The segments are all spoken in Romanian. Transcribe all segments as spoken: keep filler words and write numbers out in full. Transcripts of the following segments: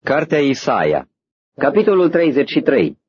Cartea Isaia, capitolul treizeci și trei.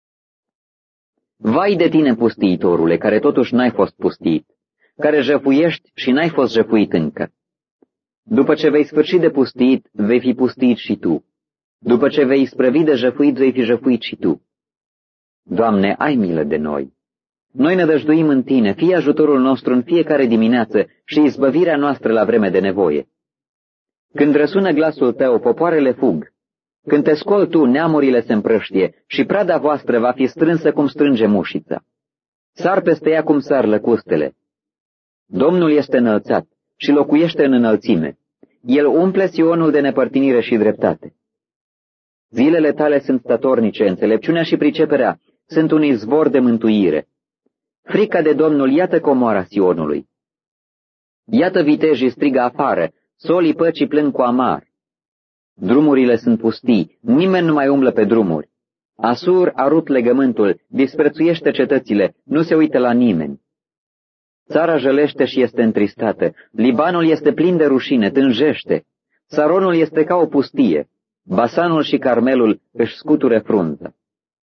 Vai de tine, pustiitorule, care totuși n-ai fost pustit, care jăfuiești și n-ai fost jăfuit încă. După ce vei sfârși de pustit, vei fi pustit și tu. După ce vei isprăvi de jăfuit, vei fi jăfuit și tu. Doamne, ai milă de noi. Noi ne dăjduim în tine, fie ajutorul nostru în fiecare dimineață și izbăvirea noastră la vreme de nevoie. Când răsună glasul tău, popoarele fug. Când te scoli tu, neamurile se împrăștie și prada voastră va fi strânsă cum strânge mușița. Sar peste ea cum sar lăcustele. Domnul este înălțat și locuiește în înălțime. El umple Sionul de nepărtinire și dreptate. Zilele tale sunt statornice, înțelepciunea și priceperea sunt un izvor de mântuire. Frica de Domnul, iată comoara Sionului. Iată vitejii strigă afară, solii păcii plâng cu amar. Drumurile sunt pustii, nimeni nu mai umblă pe drumuri. Asur a rupt legământul, disprețuiește cetățile, nu se uită la nimeni. Țara jălește și este întristată, Libanul este plin de rușine, tânjește, Saronul este ca o pustie, Basanul și Carmelul își scuture frunză.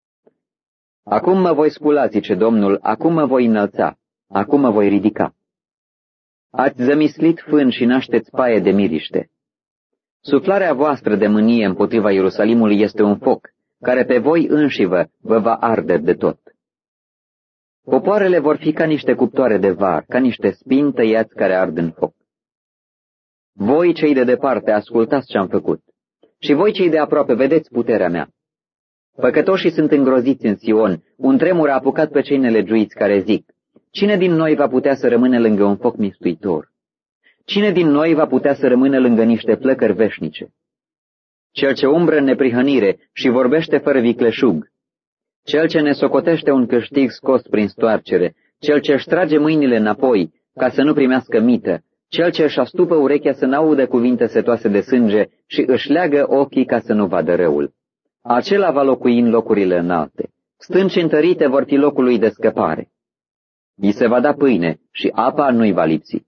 Acum mă voi scula, zice Domnul, acum mă voi înălța, acum mă voi ridica. Ați zămislit fân și nașteți paie de miriște. Suflarea voastră de mânie împotriva Ierusalimului este un foc, care pe voi înșivă vă va arde de tot. Popoarele vor fi ca niște cuptoare de var, ca niște spini tăiați care ard în foc. Voi, cei de departe, ascultați ce-am făcut, și voi, cei de aproape, vedeți puterea mea. Păcătoșii sunt îngroziți în Sion, un tremur a apucat pe cei nelegiuiți care zic, cine din noi va putea să rămână lângă un foc mistuitor? Cine din noi va putea să rămână lângă niște plăcări veșnice? Cel ce umbră în neprihănire și vorbește fără vicleșug, cel ce ne socotește un câștig scos prin stoarcere, cel ce își trage mâinile înapoi ca să nu primească mită, cel ce își astupă urechea să n-audă cuvinte setoase de sânge și își leagă ochii ca să nu vadă răul. Acela va locui în locurile înalte. Stânci întărite vor fi locul lui de scăpare. I se va da pâine și apa nu-i va lipsi.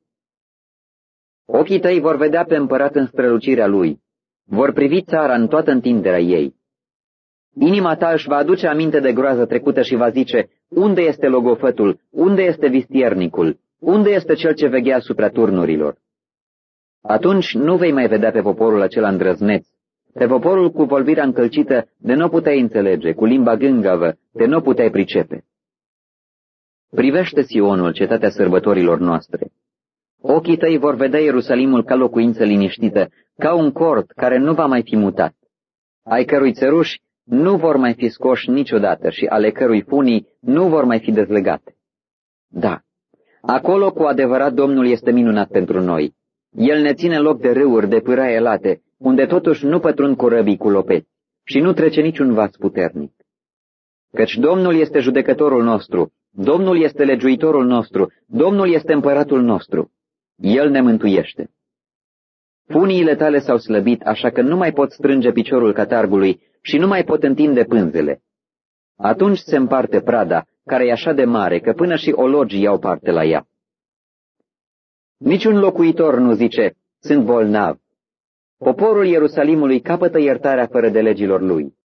Ochii tăi vor vedea pe împărat în strălucirea lui, vor privi țara în toată întinderea ei. Inima ta își va aduce aminte de groază trecută și va zice, unde este logofătul, unde este vistiernicul, unde este cel ce veghea asupra turnurilor? Atunci nu vei mai vedea pe poporul acela îndrăzneț, pe poporul cu vorbirea încălcită de nu puteai înțelege, cu limba gângavă de nu puteai pricepe. Privește Sionul, cetatea sărbătorilor noastre. Ochii tăi vor vedea Ierusalimul ca locuință liniștită, ca un cort care nu va mai fi mutat, ai cărui țăruși nu vor mai fi scoși niciodată și ale cărui funii nu vor mai fi dezlegate. Da, acolo cu adevărat Domnul este minunat pentru noi. El ne ține loc de râuri, de pâraie late, unde totuși nu pătrund corăbii cu lopeți și nu trece niciun vas puternic. Căci Domnul este judecătorul nostru, Domnul este legiuitorul nostru, Domnul este împăratul nostru. El ne mântuiește. Funiile tale s-au slăbit, așa că nu mai pot strânge piciorul catargului și nu mai pot întinde pânzele. Atunci se împarte prada, care e așa de mare, că până și ologii iau parte la ea. Niciun locuitor nu zice, sunt bolnav. Poporul Ierusalimului capătă iertarea fără de legilor lui.